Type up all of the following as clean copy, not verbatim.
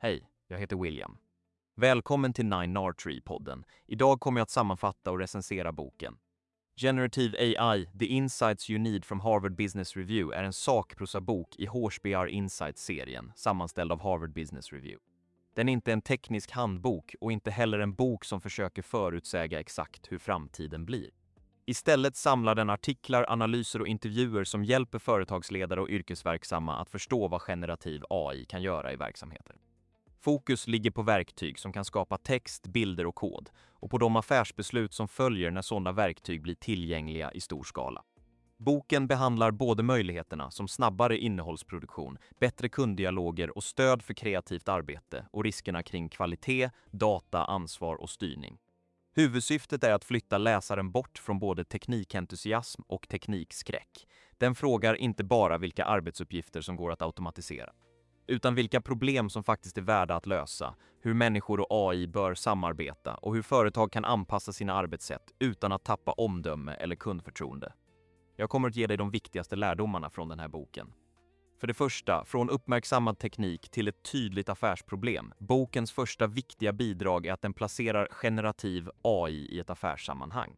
Hej, jag heter William. Välkommen till 9R3-podden. Idag kommer jag att sammanfatta och recensera boken. Generative AI, The Insights You Need from Harvard Business Review är en sakprosabok i HBR Insights-serien, sammanställd av Harvard Business Review. Den är inte en teknisk handbok och inte heller en bok som försöker förutsäga exakt hur framtiden blir. Istället samlar den artiklar, analyser och intervjuer som hjälper företagsledare och yrkesverksamma att förstå vad generativ AI kan göra i verksamheter. Fokus ligger på verktyg som kan skapa text, bilder och kod och på de affärsbeslut som följer när sådana verktyg blir tillgängliga i stor skala. Boken behandlar både möjligheterna som snabbare innehållsproduktion, bättre kunddialoger och stöd för kreativt arbete och riskerna kring kvalitet, data, ansvar och styrning. Huvudsyftet är att flytta läsaren bort från både teknikentusiasm och teknikskräck. Den frågar inte bara vilka arbetsuppgifter som går att automatisera, utan vilka problem som faktiskt är värda att lösa, hur människor och AI bör samarbeta och hur företag kan anpassa sina arbetssätt utan att tappa omdöme eller kundförtroende. Jag kommer att ge dig de viktigaste lärdomarna från den här boken. För det första, från uppmärksammad teknik till ett tydligt affärsproblem. Bokens första viktiga bidrag är att den placerar generativ AI i ett affärssammanhang.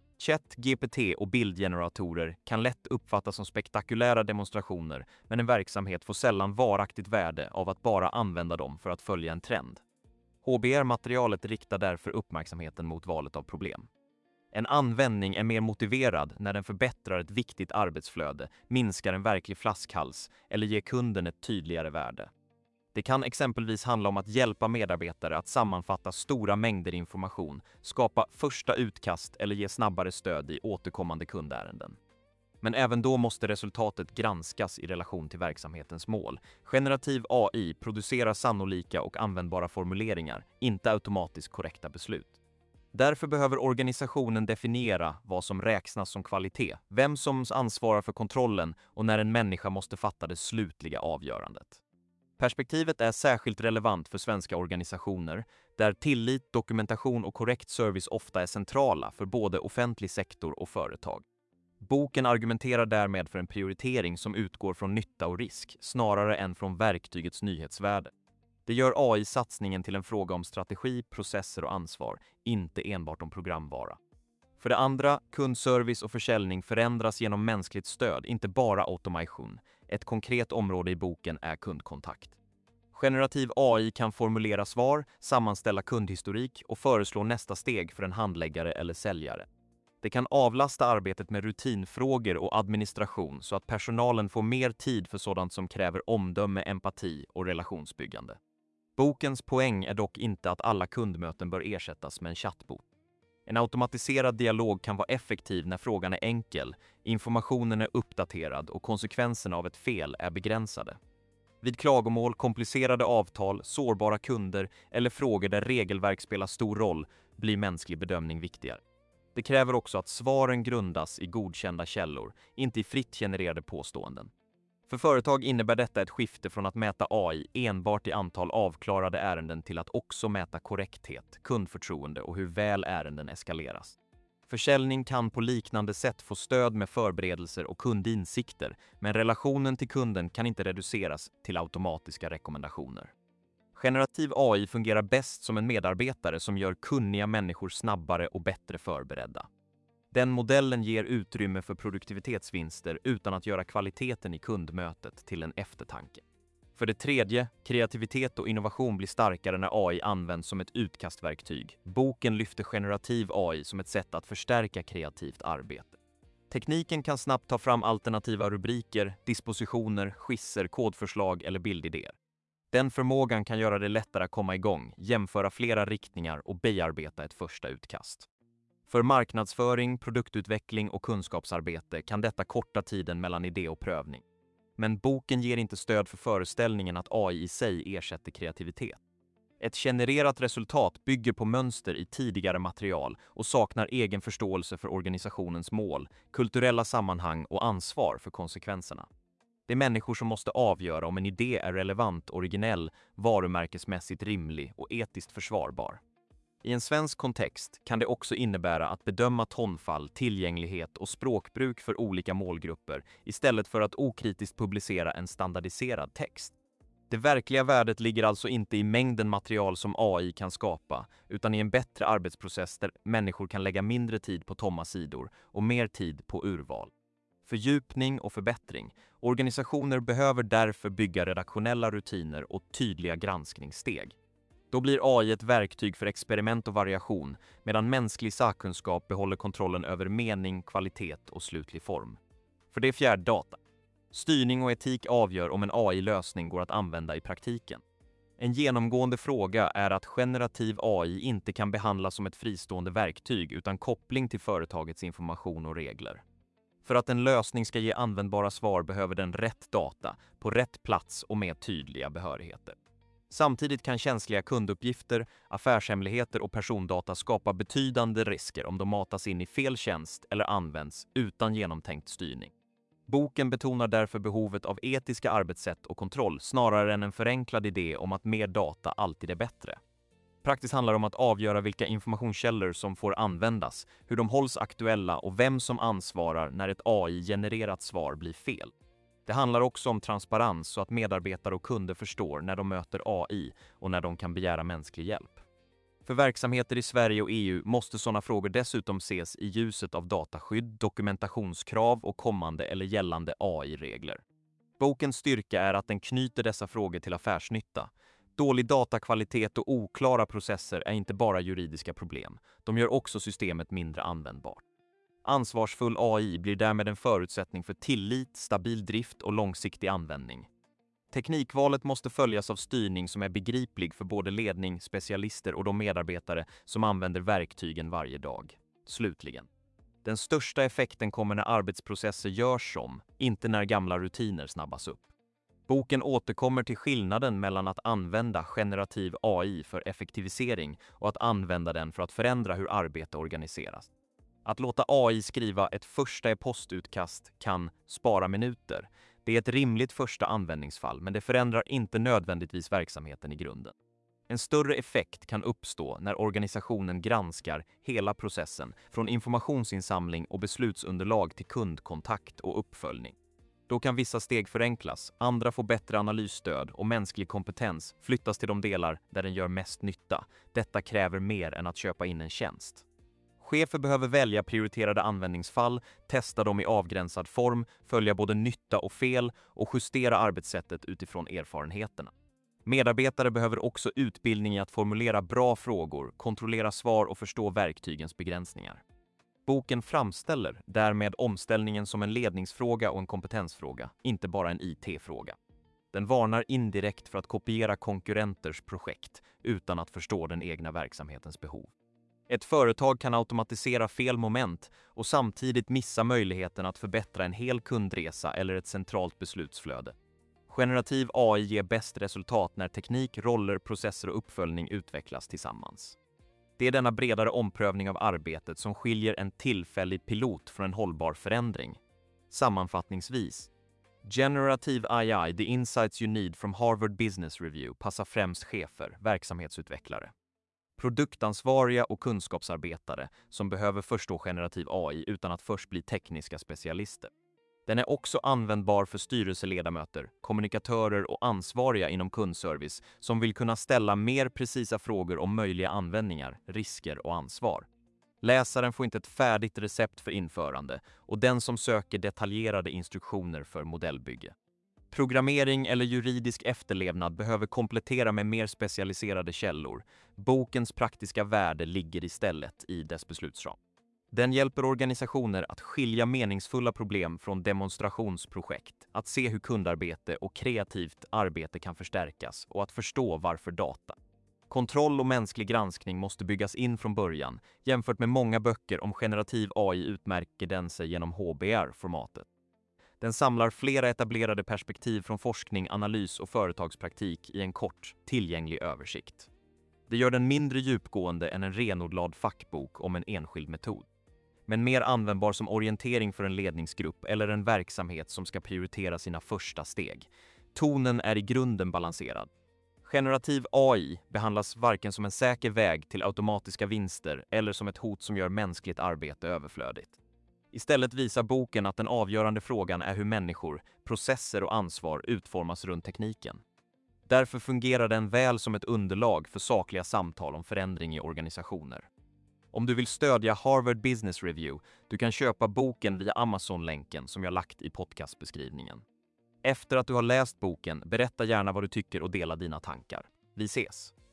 ChatGPT och bildgeneratorer kan lätt uppfattas som spektakulära demonstrationer, men en verksamhet får sällan varaktigt värde av att bara använda dem för att följa en trend. HBR-materialet riktar därför uppmärksamheten mot valet av problem. En användning är mer motiverad när den förbättrar ett viktigt arbetsflöde, minskar en verklig flaskhals eller ger kunden ett tydligare värde. Det kan exempelvis handla om att hjälpa medarbetare att sammanfatta stora mängder information, skapa första utkast eller ge snabbare stöd i återkommande kundärenden. Men även då måste resultatet granskas i relation till verksamhetens mål. Generativ AI producerar sannolika och användbara formuleringar, inte automatiskt korrekta beslut. Därför behöver organisationen definiera vad som räknas som kvalitet, vem som ansvarar för kontrollen och när en människa måste fatta det slutliga avgörandet. Perspektivet är särskilt relevant för svenska organisationer, där tillit, dokumentation och korrekt service ofta är centrala för både offentlig sektor och företag. Boken argumenterar därmed för en prioritering som utgår från nytta och risk, snarare än från verktygets nyhetsvärde. Det gör AI-satsningen till en fråga om strategi, processer och ansvar, inte enbart om programvara. För det andra, kundservice och försäljning förändras genom mänskligt stöd, inte bara automation. Ett konkret område i boken är kundkontakt. Generativ AI kan formulera svar, sammanställa kundhistorik och föreslå nästa steg för en handläggare eller säljare. Det kan avlasta arbetet med rutinfrågor och administration så att personalen får mer tid för sådant som kräver omdöme, empati och relationsbyggande. Bokens poäng är dock inte att alla kundmöten bör ersättas med en chattbot. En automatiserad dialog kan vara effektiv när frågan är enkel, informationen är uppdaterad och konsekvenserna av ett fel är begränsade. Vid klagomål, komplicerade avtal, sårbara kunder eller frågor där regelverk spelar stor roll blir mänsklig bedömning viktigare. Det kräver också att svaren grundas i godkända källor, inte i fritt genererade påståenden. För företag innebär detta ett skifte från att mäta AI enbart i antal avklarade ärenden till att också mäta korrekthet, kundförtroende och hur väl ärenden eskaleras. Försäljning kan på liknande sätt få stöd med förberedelser och kundinsikter, men relationen till kunden kan inte reduceras till automatiska rekommendationer. Generativ AI fungerar bäst som en medarbetare som gör kunniga människor snabbare och bättre förberedda. Den modellen ger utrymme för produktivitetsvinster utan att göra kvaliteten i kundmötet till en eftertanke. För det tredje, kreativitet och innovation blir starkare när AI används som ett utkastverktyg. Boken lyfter generativ AI som ett sätt att förstärka kreativt arbete. Tekniken kan snabbt ta fram alternativa rubriker, dispositioner, skisser, kodförslag eller bildidéer. Den förmågan kan göra det lättare att komma igång, jämföra flera riktningar och bearbeta ett första utkast. För marknadsföring, produktutveckling och kunskapsarbete kan detta korta tiden mellan idé och prövning. Men boken ger inte stöd för föreställningen att AI i sig ersätter kreativitet. Ett genererat resultat bygger på mönster i tidigare material och saknar egen förståelse för organisationens mål, kulturella sammanhang och ansvar för konsekvenserna. Det är människor som måste avgöra om en idé är relevant, originell, varumärkesmässigt rimlig och etiskt försvarbar. I en svensk kontext kan det också innebära att bedöma tonfall, tillgänglighet och språkbruk för olika målgrupper istället för att okritiskt publicera en standardiserad text. Det verkliga värdet ligger alltså inte i mängden material som AI kan skapa, utan i en bättre arbetsprocess där människor kan lägga mindre tid på tomma sidor och mer tid på urval. Fördjupning och förbättring. Organisationer behöver därför bygga redaktionella rutiner och tydliga granskningssteg. Då blir AI ett verktyg för experiment och variation, medan mänsklig sakkunskap behåller kontrollen över mening, kvalitet och slutlig form. För det är fjärde data. Styrning och etik avgör om en AI-lösning går att använda i praktiken. En genomgående fråga är att generativ AI inte kan behandlas som ett fristående verktyg utan koppling till företagets information och regler. För att en lösning ska ge användbara svar behöver den rätt data, på rätt plats och med tydliga behörigheter. Samtidigt kan känsliga kunduppgifter, affärshemligheter och persondata skapa betydande risker om de matas in i fel tjänst eller används utan genomtänkt styrning. Boken betonar därför behovet av etiska arbetssätt och kontroll snarare än en förenklad idé om att mer data alltid är bättre. Praktiskt handlar det om att avgöra vilka informationskällor som får användas, hur de hålls aktuella och vem som ansvarar när ett AI-genererat svar blir fel. Det handlar också om transparens så att medarbetare och kunder förstår när de möter AI och när de kan begära mänsklig hjälp. För verksamheter i Sverige och EU måste sådana frågor dessutom ses i ljuset av dataskydd, dokumentationskrav och kommande eller gällande AI-regler. Bokens styrka är att den knyter dessa frågor till affärsnytta. Dålig datakvalitet och oklara processer är inte bara juridiska problem, de gör också systemet mindre användbart. Ansvarsfull AI blir därmed en förutsättning för tillit, stabil drift och långsiktig användning. Teknikvalet måste följas av styrning som är begriplig för både ledning, specialister och de medarbetare som använder verktygen varje dag. Slutligen. Den största effekten kommer när arbetsprocesser görs om, inte när gamla rutiner snabbas upp. Boken återkommer till skillnaden mellan att använda generativ AI för effektivisering och att använda den för att förändra hur arbete organiseras. Att låta AI skriva ett första e-postutkast kan spara minuter. Det är ett rimligt första användningsfall, men det förändrar inte nödvändigtvis verksamheten i grunden. En större effekt kan uppstå när organisationen granskar hela processen, från informationsinsamling och beslutsunderlag till kundkontakt och uppföljning. Då kan vissa steg förenklas, andra få bättre analysstöd och mänsklig kompetens flyttas till de delar där den gör mest nytta. Detta kräver mer än att köpa in en tjänst. Chefer behöver välja prioriterade användningsfall, testa dem i avgränsad form, följa både nytta och fel och justera arbetssättet utifrån erfarenheterna. Medarbetare behöver också utbildning i att formulera bra frågor, kontrollera svar och förstå verktygens begränsningar. Boken framställer därmed omställningen som en ledningsfråga och en kompetensfråga, inte bara en IT-fråga. Den varnar indirekt för att kopiera konkurrenters projekt utan att förstå den egna verksamhetens behov. Ett företag kan automatisera fel moment och samtidigt missa möjligheten att förbättra en hel kundresa eller ett centralt beslutsflöde. Generativ AI ger bäst resultat när teknik, roller, processer och uppföljning utvecklas tillsammans. Det är denna bredare omprövning av arbetet som skiljer en tillfällig pilot från en hållbar förändring. Sammanfattningsvis, Generative AI, the insights you need from Harvard Business Review passar främst chefer, verksamhetsutvecklare, produktansvariga och kunskapsarbetare som behöver förstå generativ AI utan att först bli tekniska specialister. Den är också användbar för styrelseledamöter, kommunikatörer och ansvariga inom kundservice som vill kunna ställa mer precisa frågor om möjliga användningar, risker och ansvar. Läsaren får inte ett färdigt recept för införande och den som söker detaljerade instruktioner för modellbygge. Programmering eller juridisk efterlevnad behöver komplettera med mer specialiserade källor. Bokens praktiska värde ligger istället i dess beslutsram. Den hjälper organisationer att skilja meningsfulla problem från demonstrationsprojekt, att se hur kundarbete och kreativt arbete kan förstärkas och att förstå varför data. Kontroll och mänsklig granskning måste byggas in från början. Jämfört med många böcker om generativ AI utmärker den sig genom HBR-formatet. Den samlar flera etablerade perspektiv från forskning, analys och företagspraktik i en kort, tillgänglig översikt. Det gör den mindre djupgående än en renodlad fackbok om en enskild metod, men mer användbar som orientering för en ledningsgrupp eller en verksamhet som ska prioritera sina första steg. Tonen är i grunden balanserad. Generativ AI behandlas varken som en säker väg till automatiska vinster eller som ett hot som gör mänskligt arbete överflödigt. Istället visar boken att den avgörande frågan är hur människor, processer och ansvar utformas runt tekniken. Därför fungerar den väl som ett underlag för sakliga samtal om förändring i organisationer. Om du vill stödja Harvard Business Review, du kan köpa boken via Amazon-länken som jag lagt i podcastbeskrivningen. Efter att du har läst boken, berätta gärna vad du tycker och dela dina tankar. Vi ses!